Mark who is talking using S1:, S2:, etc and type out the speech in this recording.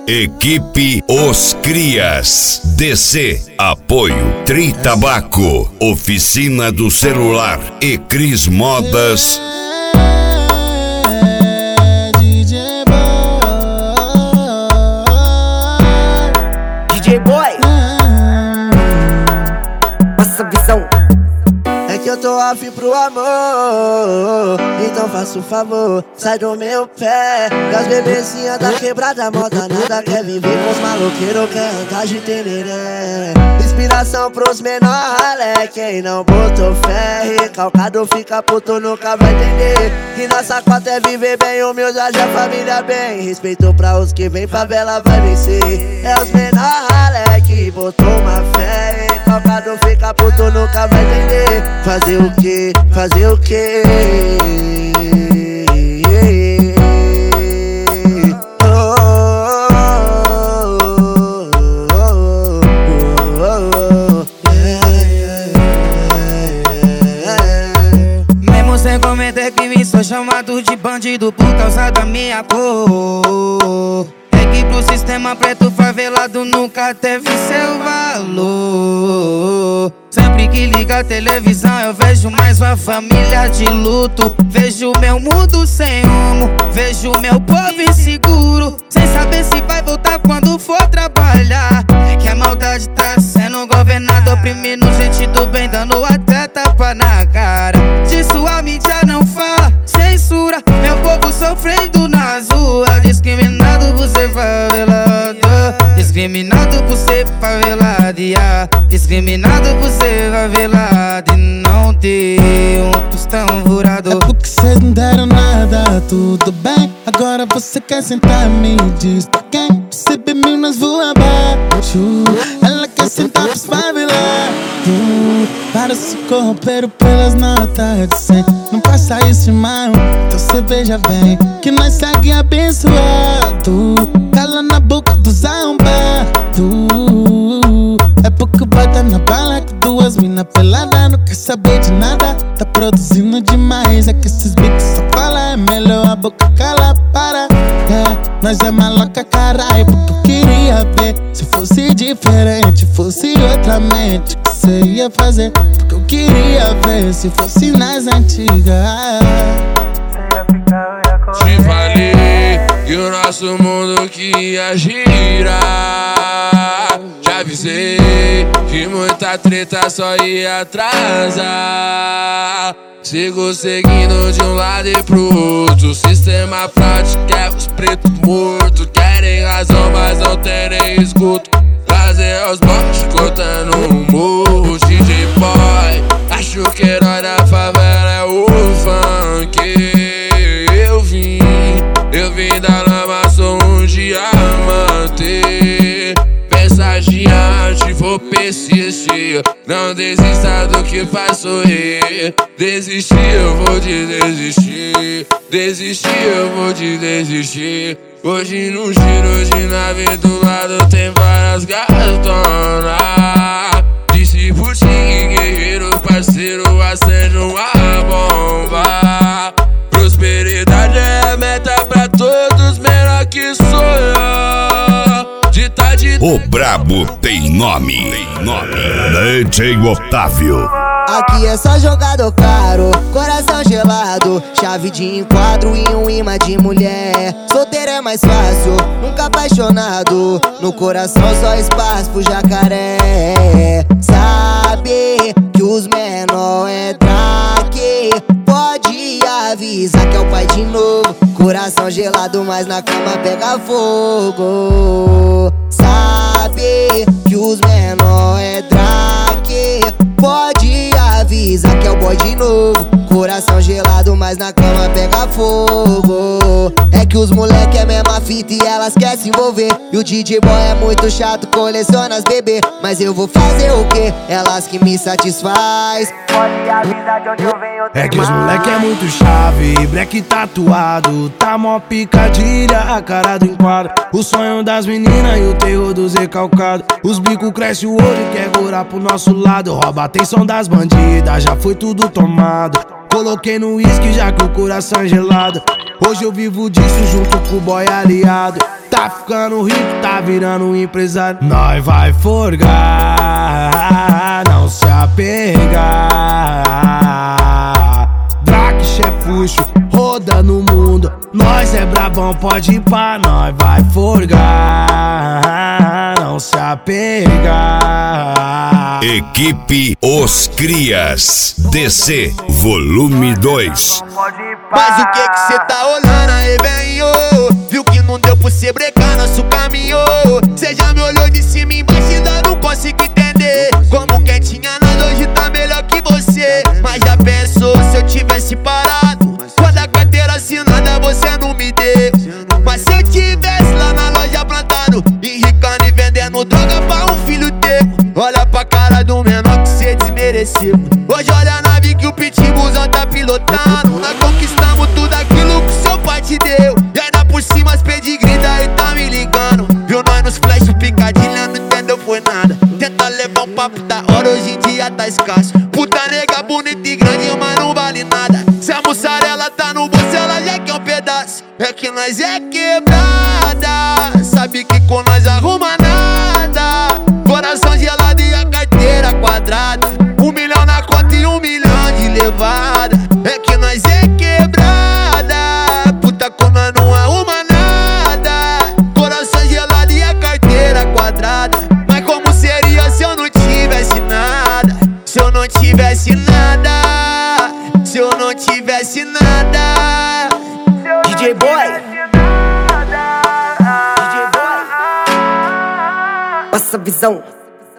S1: Equipe Os Crias. DC. Apoio Tri Tabaco, Oficina do Celular e Cris Modas.
S2: DJ Boy, passa a visão.
S3: É que eu tô afim pro amor, então faça um favor, sai do meu pé. E as bebezinhas da quebrada moda nada quer viver com os maloqueiros, quer andar de tereré. Inspiração pros menor ralé, quem não botou fé, recalcado fica puto, nunca vai entender. Que nossa cota é viver bem, humildade, a família bem. Respeito pra os que vem, favela vai vencer. É os menor ralé que botou uma fé, recalcado fica puto, nunca vai entender. Fazer o que? Fazer o que?
S4: Mesmo sem cometer crime, sou chamado de bandido por causa da minha cor. É que pro sistema preto favelado nunca teve seu valor. Sempre que liga a televisão eu vejo mais uma família de luto. Vejo meu mundo sem rumo, vejo meu povo inseguro, sem saber se vai voltar quando for trabalhar. É que a maldade tá sendo governada, oprimindo gente do bem, dando até tapa na cara. Disso a mídia não fala, censura meu povo sofrendo nas ruas. Discriminado por ser favelado, discriminado por ser favelado, discriminado por ser favelado e não ter um tostão furado.
S5: É porque cês não deram nada, tudo bem. Agora você quer sentar, me diz pra quem? Percebe Minas voa abaixo, ela quer sentar pros favelados. Para se corromper pelas notas de 100. Não passa isso, irmão, então cê veja bem que nós segue abençoado. Cala na boca dos arrombados. É porque bota na bala que duas mina pelada não quer saber de nada. Tá produzindo demais, é que esses bicos só falam. É melhor a boca cala, para. Nós é maloca, caralho, porque eu queria ver. Se fosse diferente, fosse outra mente, que cê ia fazer? Porque eu queria ver se fosse nas antigas.
S6: Te falei que o nosso mundo que ia girar. Já avisei que muita treta só ia atrasar. Sigo seguindo de um lado e pro outro. O sistema prático quer os pretos mortos. Querem razão, mas não tem nem escuto. Trazer os bots cortando um morro. DJ Boy, acho que herói da favela é o funk. Eu vim da lama, sou um diamante. Pensa diante, vou persistir. Não desista do que faz sorrir. Desistir, eu vou te desistir. Desistir, eu vou te desistir. Hoje num giro de nave do lado tem várias gatonas. Disse Putin, guerreiro, parceiro, acende uma bomba. Prosperidade é a meta pra todos, menor que sonhar.
S1: O brabo tem nome. DJ Otávio.
S3: Aqui é só jogador caro, coração gelado, chave de enquadro e um imã de mulher. Solteiro é mais fácil, nunca apaixonado, no coração só espaço pro jacaré. Sabe que os menor é traque, pode avisar que é o pai de novo. Coração gelado, mas na cama pega fogo. Sabe que os menor é traque, pode avisar que é o boy de novo. Coração gelado, mas na cama pega fogo. É que os moleque é mesma fita e elas querem se envolver. E o DJ Boy é muito chato, coleciona as bebê. Mas eu vou fazer o quê? Elas que me satisfaz.
S2: Pode avisar de onde eu venho.
S7: É que os moleque é muito chave, black tatuado, tá mó picadilha, a cara do enquadro. O sonho das meninas e o terror dos recalcados. Os bicos cresce o olho e quer gorar pro nosso lado. Rouba a atenção das bandidas, já foi tudo tomado. Coloquei no uísque já que o coração é gelado. Hoje eu vivo disso junto com o boy aliado. Tá Tá ficando rico, tá virando um empresário. Nós vai forgar, não se apegar. Draque, chefuxo, roda no mundo. Nós é brabão, pode ir pra nós vai forgar, não se apegar.
S1: Equipe Os Crias DC Volume 2.
S3: Mas o que cê tá olhando aí, bem, ô? Viu que não deu pra cê brecar nosso caminho? Cê já me olhou de cima e embaixo e ainda não consigo entender como quem tinha nada hoje tá melhor que você. Mas já pensou se eu tivesse parado? Quando a carteira assinada você não me deu. Mas se eu tivesse lá na loja plantado, enricando e vendendo droga pra um filho teu. Olha pra cara do menor que cê desmereceu. Hoje olha a nave que o pitbullzão tá pilotando. Nós conquistamos tudo aquilo que seu pai te deu. E ainda por cima as pedigree daí tá me ligando. Viu nós nos flash, picadilha, não entendeu foi nada. Tenta levar um papo da hora, hoje em dia tá escasso. Puta nega bonita e grande, mas não vale nada. Se a mussarela tá no bolso, ela já quer um pedaço. É que nós é quebrada, sabe que com nós arruma nada. Coração gelado e a carteira quadrada. 1 milhão na conta e 1 milhão de levada. É que nós é quebrada, puta como nós não arruma nada. Coração gelado e a carteira quadrada. Mas como seria se eu não tivesse nada? Se eu não tivesse nada, se eu não tivesse nada.
S2: DJ Boy, passa visão.